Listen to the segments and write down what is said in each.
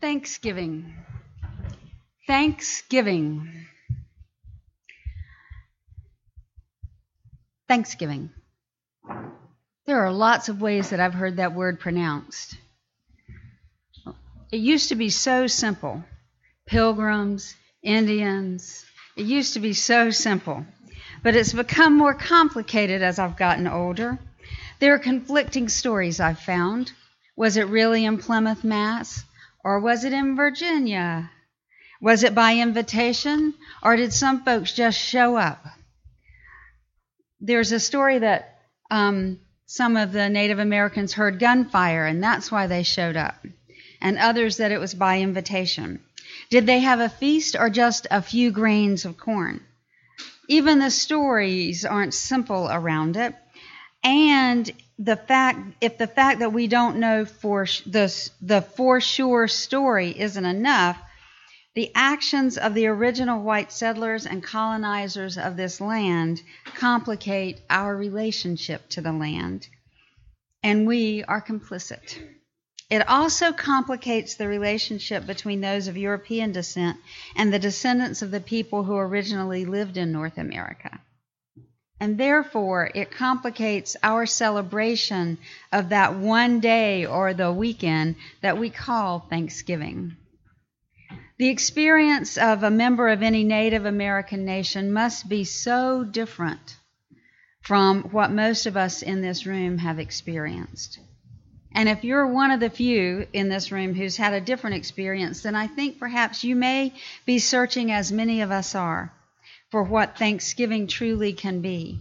Thanksgiving. Thanksgiving. Thanksgiving. There are lots of ways that I've heard that word pronounced. It used to be so simple. Pilgrims, Indians. It used to be so simple. But it's become more complicated as I've gotten older. There are conflicting stories I've found. Was it really in Plymouth, Mass? Or was it in Virginia? Was it by invitation? Or did some folks just show up? There's a story that some of the Native Americans heard gunfire, and that's why they showed up. And others that it was by invitation. Did they have a feast or just a few grains of corn? Even the stories aren't simple around it. And the fact that we don't know the for sure story isn't enough, the actions of the original white settlers and colonizers of this land complicate our relationship to the land, and we are complicit. It also complicates the relationship between those of European descent and the descendants of the people who originally lived in North America. And therefore, it complicates our celebration of that one day or the weekend that we call Thanksgiving. The experience of a member of any Native American nation must be so different from what most of us in this room have experienced. And if you're one of the few in this room who's had a different experience, then I think perhaps you may be searching, as many of us are, for what Thanksgiving truly can be.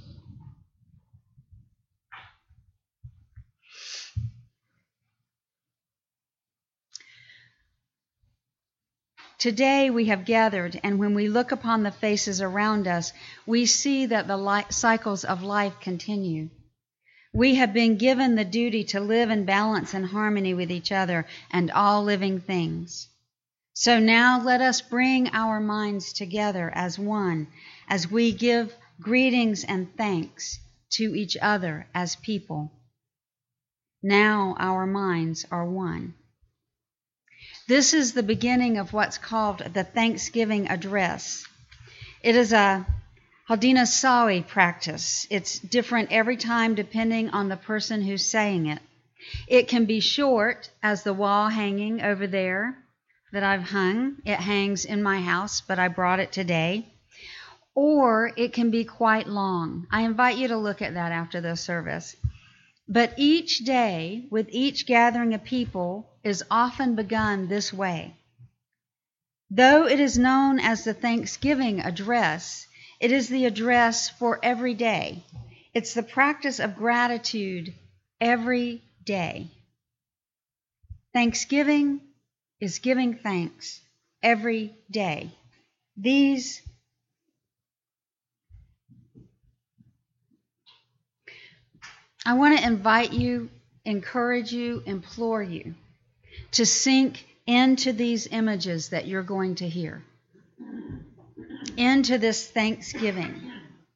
Today we have gathered, and when we look upon the faces around us, we see that the cycles of life continue. We have been given the duty to live in balance and harmony with each other and all living things. So now let us bring our minds together as one, as we give greetings and thanks to each other as people. Now our minds are one. This is the beginning of what's called the Thanksgiving Address. It is a Haudenosaunee practice. It's different every time depending on the person who's saying it. It can be short, as the wall hanging over there that I've hung. It hangs in my house, but I brought it today. Or it can be quite long. I invite you to look at that after the service. But each day, with each gathering of people, is often begun this way. Though it is known as the Thanksgiving Address, it is the address for every day. It's the practice of gratitude every day. Thanksgiving is giving thanks every day. I want to invite you, encourage you, implore you to sink into these images that you're going to hear, into this Thanksgiving.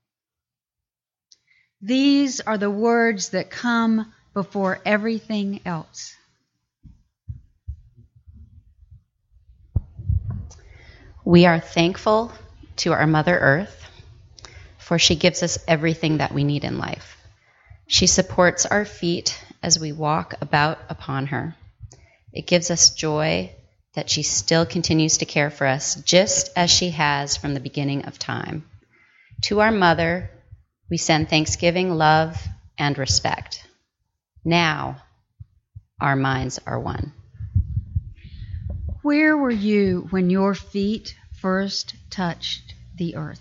These are the words that come before everything else. We are thankful to our Mother Earth, for she gives us everything that we need in life. She supports our feet as we walk about upon her. It gives us joy that she still continues to care for us, just as she has from the beginning of time. To our Mother, we send thanksgiving, love, and respect. Now, our minds are one. Where were you when your feet first touched the earth?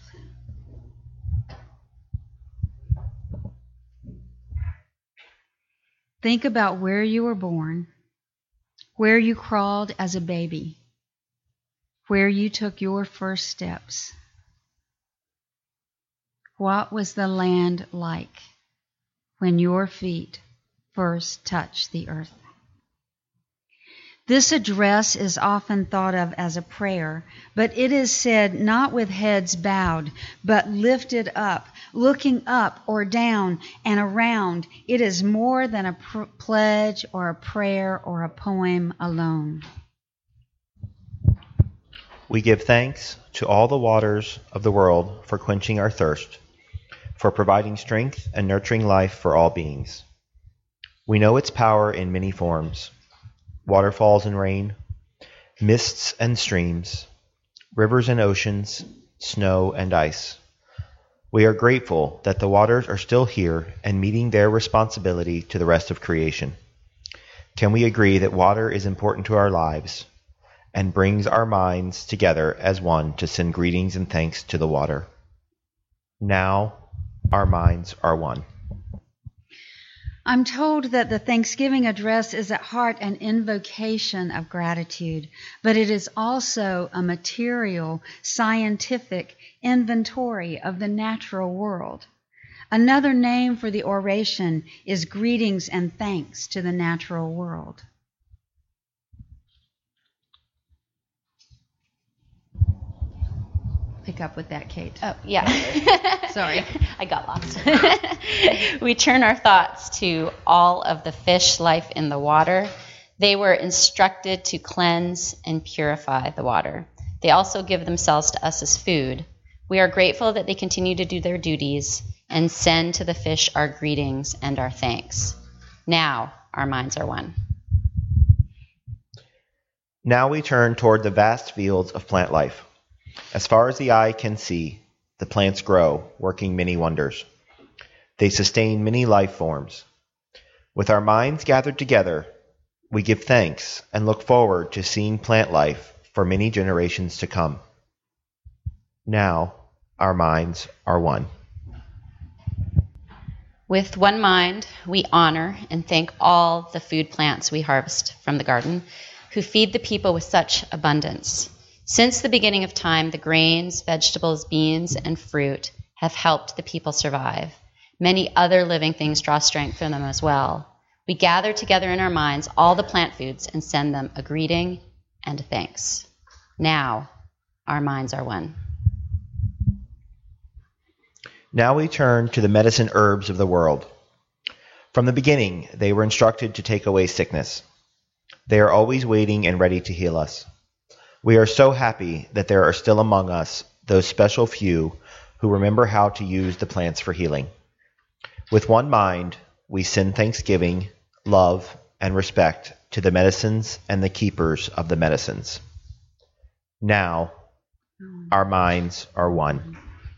Think about where you were born, where you crawled as a baby, where you took your first steps. What was the land like when your feet first touched the earth? This address is often thought of as a prayer, but it is said not with heads bowed, but lifted up, looking up or down and around. It is more than a pledge or a prayer or a poem alone. We give thanks to all the waters of the world for quenching our thirst, for providing strength and nurturing life for all beings. We know its power in many forms: waterfalls and rain, mists and streams, rivers and oceans, snow and ice. We are grateful that the waters are still here and meeting their responsibility to the rest of creation. Can we agree that water is important to our lives and brings our minds together as one to send greetings and thanks to the water? Now our minds are one. I'm told that the Thanksgiving address is at heart an invocation of gratitude, but it is also a material, scientific inventory of the natural world. Another name for the oration is greetings and thanks to the natural world. Pick up with that, Kate. Oh, yeah. Sorry. I got lost. We turn our thoughts to all of the fish life in the water. They were instructed to cleanse and purify the water. They also give themselves to us as food. We are grateful that they continue to do their duties and send to the fish our greetings and our thanks. Now our minds are one. Now we turn toward the vast fields of plant life. As far as the eye can see, the plants grow, working many wonders. They sustain many life forms. With our minds gathered together, we give thanks and look forward to seeing plant life for many generations to come. Now our minds are one. With one mind, we honor and thank all the food plants we harvest from the garden, who feed the people with such abundance. Since the beginning of time, the grains, vegetables, beans, and fruit have helped the people survive. Many other living things draw strength from them as well. We gather together in our minds all the plant foods and send them a greeting and a thanks. Now, our minds are one. Now we turn to the medicine herbs of the world. From the beginning, they were instructed to take away sickness. They are always waiting and ready to heal us. We are so happy that there are still among us those special few who remember how to use the plants for healing. With one mind, we send thanksgiving, love, and respect to the medicines and the keepers of the medicines. Now, our minds are one.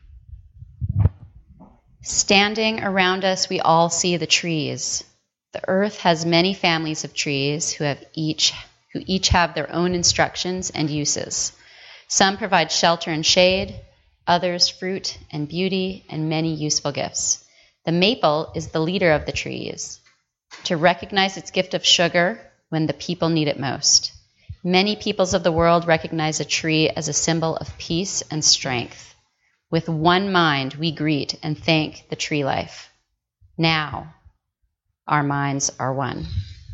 Standing around us, we all see the trees. The earth has many families of trees who each have their own instructions and uses. Some provide shelter and shade, others fruit and beauty and many useful gifts. The maple is the leader of the trees, to recognize its gift of sugar when the people need it most. Many peoples of the world recognize a tree as a symbol of peace and strength. With one mind, we greet and thank the tree life. Now, our minds are one.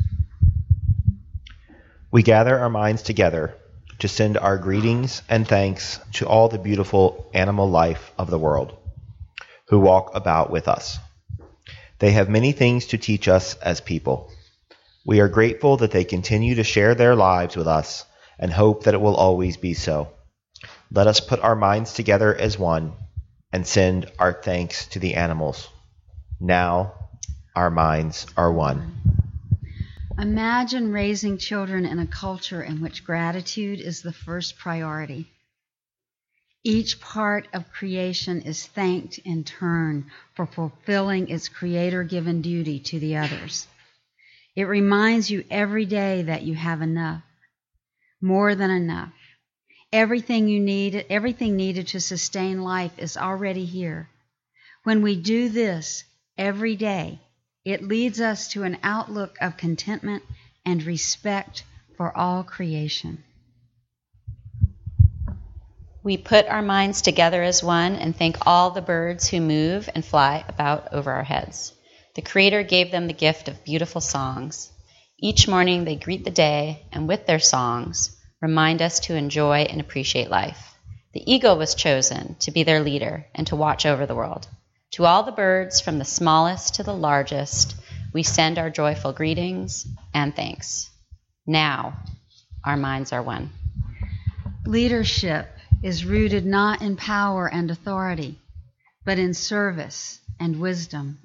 We gather our minds together to send our greetings and thanks to all the beautiful animal life of the world who walk about with us. They have many things to teach us as people. We are grateful that they continue to share their lives with us and hope that it will always be so. Let us put our minds together as one and send our thanks to the animals. Now our minds are one. Imagine raising children in a culture in which gratitude is the first priority. Each part of creation is thanked in turn for fulfilling its creator-given duty to the others. It reminds you every day that you have enough, more than enough. Everything needed to sustain life is already here. When we do this every day, it leads us to an outlook of contentment and respect for all creation. We put our minds together as one and thank all the birds who move and fly about over our heads. The Creator gave them the gift of beautiful songs. Each morning they greet the day and with their songs remind us to enjoy and appreciate life. The eagle was chosen to be their leader and to watch over the world. To all the birds, from the smallest to the largest, we send our joyful greetings and thanks. Now, our minds are one. Leadership is rooted not in power and authority, but in service and wisdom.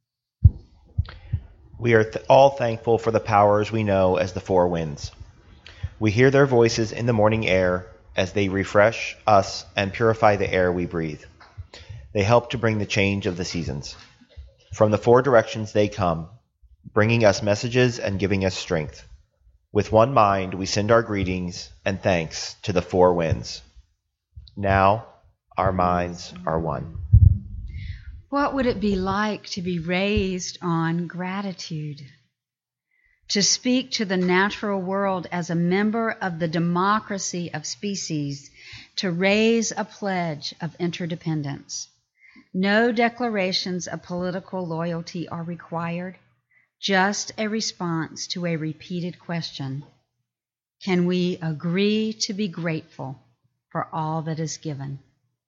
We are all thankful for the powers we know as the four winds. We hear their voices in the morning air as they refresh us and purify the air we breathe. They help to bring the change of the seasons. From the four directions they come, bringing us messages and giving us strength. With one mind, we send our greetings and thanks to the four winds. Now, our minds are one. What would it be like to be raised on gratitude? To speak to the natural world as a member of the democracy of species, to raise a pledge of interdependence. No declarations of political loyalty are required, just a response to a repeated question. Can we agree to be grateful for all that is given?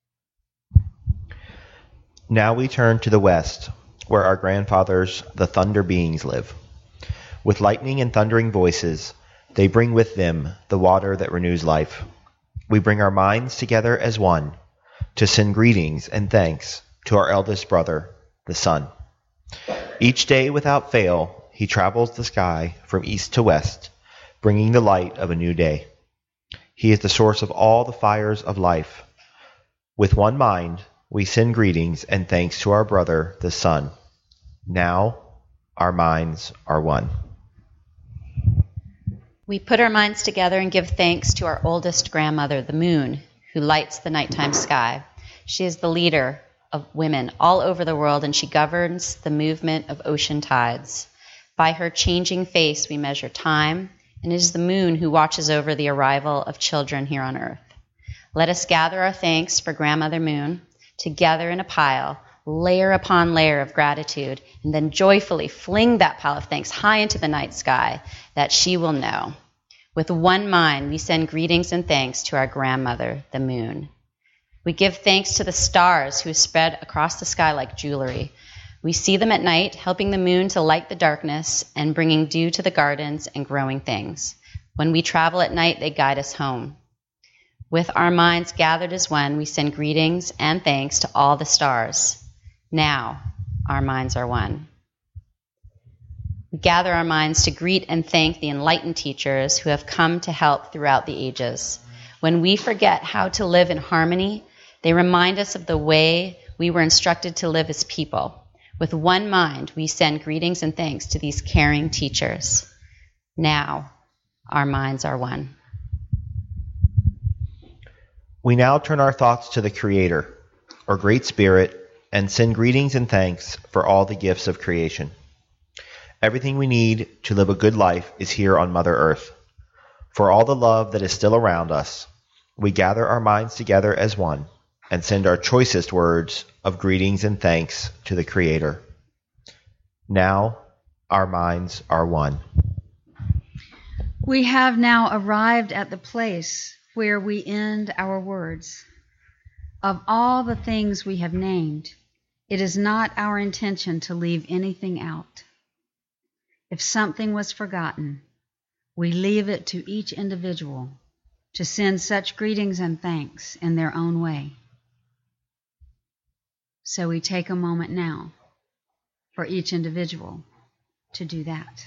Now we turn to the west, where our grandfathers, the thunder beings, live. With lightning and thundering voices, they bring with them the water that renews life. We bring our minds together as one to send greetings and thanks to our eldest brother, the sun. Each day without fail, he travels the sky from east to west, bringing the light of a new day. He is the source of all the fires of life. With one mind, we send greetings and thanks to our brother, the sun. Now, our minds are one. We put our minds together and give thanks to our oldest grandmother, the moon, who lights the nighttime sky. She is the leader of women all over the world, and she governs the movement of ocean tides. By her changing face, we measure time, and it is the moon who watches over the arrival of children here on earth. Let us gather our thanks for Grandmother Moon together in a pile, layer upon layer of gratitude, and then joyfully fling that pile of thanks high into the night sky that she will know. With one mind, we send greetings and thanks to our grandmother, the moon. We give thanks to the stars who spread across the sky like jewelry. We see them at night, helping the moon to light the darkness and bringing dew to the gardens and growing things. When we travel at night, they guide us home. With our minds gathered as one, we send greetings and thanks to all the stars. Now, our minds are one. We gather our minds to greet and thank the enlightened teachers who have come to help throughout the ages. When we forget how to live in harmony, they remind us of the way we were instructed to live as people. With one mind, we send greetings and thanks to these caring teachers. Now, our minds are one. We now turn our thoughts to the Creator, or Great Spirit, and send greetings and thanks for all the gifts of creation. Everything we need to live a good life is here on Mother Earth. For all the love that is still around us, we gather our minds together as one and send our choicest words of greetings and thanks to the Creator. Now, our minds are one. We have now arrived at the place where we end our words. Of all the things we have named, it is not our intention to leave anything out. If something was forgotten, we leave it to each individual to send such greetings and thanks in their own way. So we take a moment now for each individual to do that.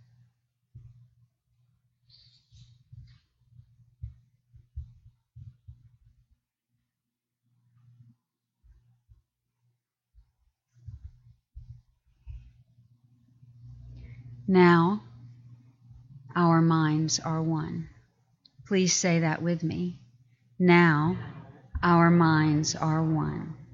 Now, our minds are one. Please say that with me. Now, our minds are one.